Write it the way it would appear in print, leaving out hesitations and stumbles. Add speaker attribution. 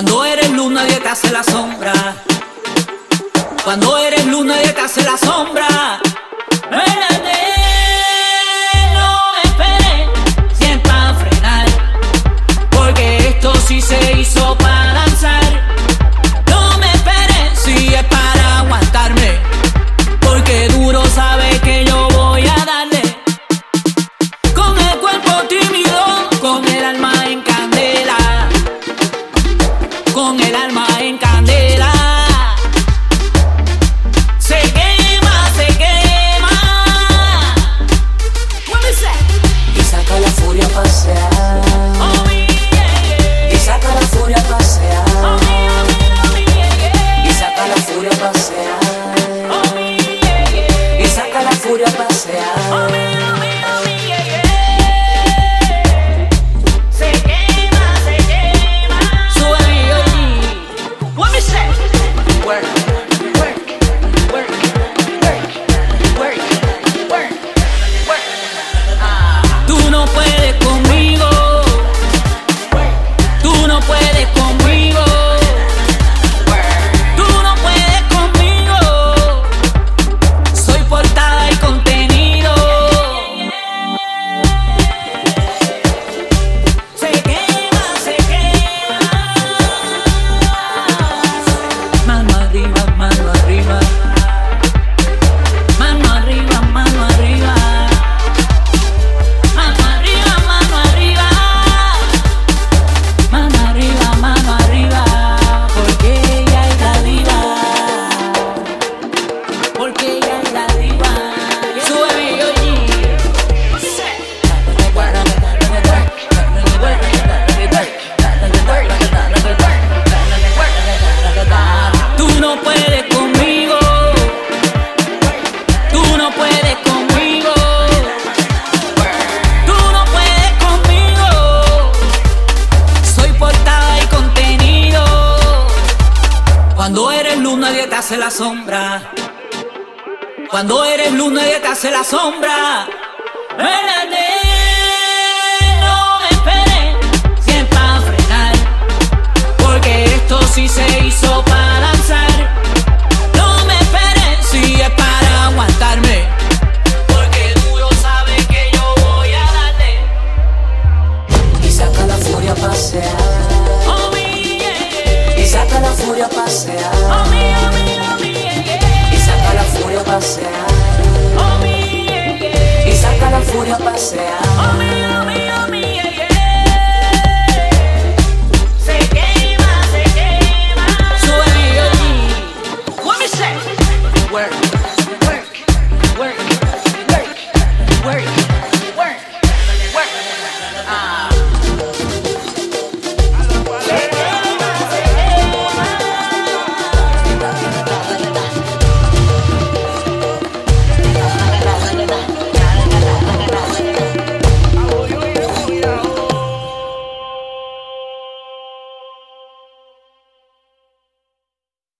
Speaker 1: Cuando eres luz nadie te hace la sombra. Cuando eres luz nadie te hace la sombra. Espérate, no esperes siempre a frenar, porque esto sí se hizo para danzar. No me esperes si es para aguantarme, porque duro sabes que yo voy a darle. Con el cuerpo tímido, con el alma en candela, con el alma en candela. Se quema, se quema.
Speaker 2: Y saca la furia a pasear.
Speaker 1: Oh, yeah.
Speaker 2: Y saca la furia a pasear.
Speaker 1: Oh, yeah.
Speaker 2: Y saca la furia a pasear.
Speaker 1: Oh, yeah.
Speaker 2: Y saca la furia a pasear.
Speaker 1: Oh, yeah. Se quema, se quema. Sube oye. What me say?
Speaker 2: Work, work, work, work, work, work, work.
Speaker 1: Tú no puedes conmigo. Tú no puedes conmigo. Tú no puedes conmigo. Soy portada y contenido. Se quema, se quema. Mano arriba, mano arriba. Mano arriba, mano arriba. Mano arriba, mano arriba. Mano arriba, mano arriba. Porque ella es la diva. Porque ella es la diva. Sube mi oye. Tú no puedes conmigo. Tú no puedes conmigo. Tú no puedes conmigo. Soy portada y contenido. Cuando eres luz nadie te hace la sombra. Cuando eres luz nadie te hace la sombra. Espérate, no me esperes siempre a frenar, porque esto sí se hizo para danzar. No me esperes si es para aguantarme, porque duro sabes que yo voy a darle.
Speaker 2: Y saca la furia a pasear.
Speaker 1: Oh, yeah.
Speaker 2: Y saca la furia a pasear.
Speaker 1: Oh, yeah.
Speaker 2: Y saca la furia a pasear.
Speaker 1: Oh, yeah.
Speaker 2: Y saca la furia a pasear.